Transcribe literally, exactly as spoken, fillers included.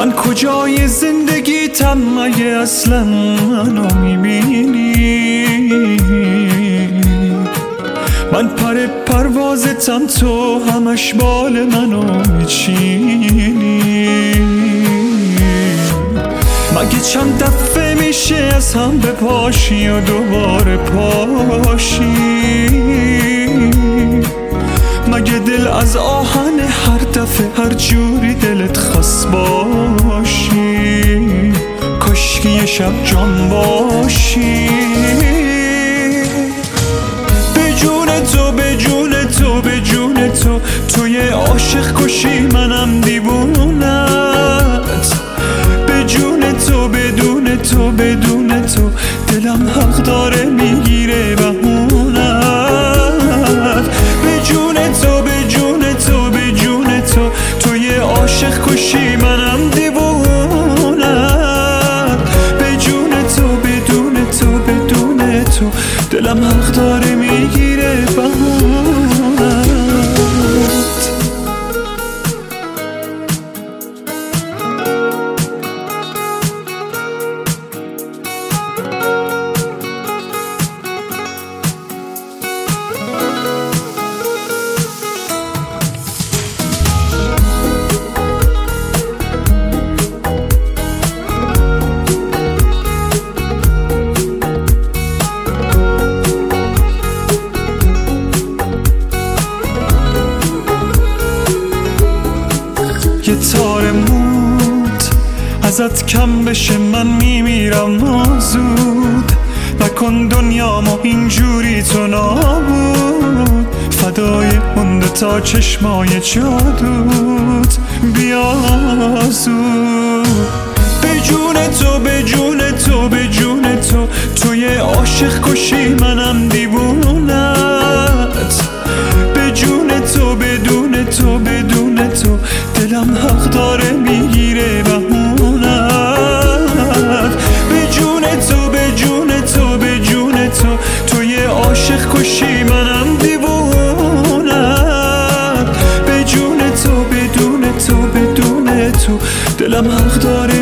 من کجای زندگیتم مگه اصلا منو میبینی؟ من پر پروازتم تو همش بال منو میچینی. مگه چند دفعه میشه از هم بپاشی و دوباره پاشی؟ مگه دل از آهن هر دفعه هر جوری دلت خواست باشی؟ کاشکی یه شب جان باشی. به جون تو به جون تو به جون تو تو یه عاشق کشی منم دیوونت. به جون تو بدون تو بدون تو دلم حق داره میگیره بهونت. به جون تو به جون تو به جون تو تو یه عاشق کشی منم دیوونت. به جون تو بدون تو بدون تو دلم حق داره میگیره بهونت. یه تار موت ازت کم بشه من میمیرم زود. نکن دنیامو اینجوری تو نابود. فدای اون دوتا چشمای جادوت بیا زود. به جون تو به جون تو به جون تو تو یه عاشق کشی منم دیوونت. به جون تو بدون تو بدون تو دلم حق داره میگیره بهونت. به جون تو به جون تو به جون تو تو یه عاشق کشی منم دیوونت. به جون تو بدون تو بدون تو دلم حق داره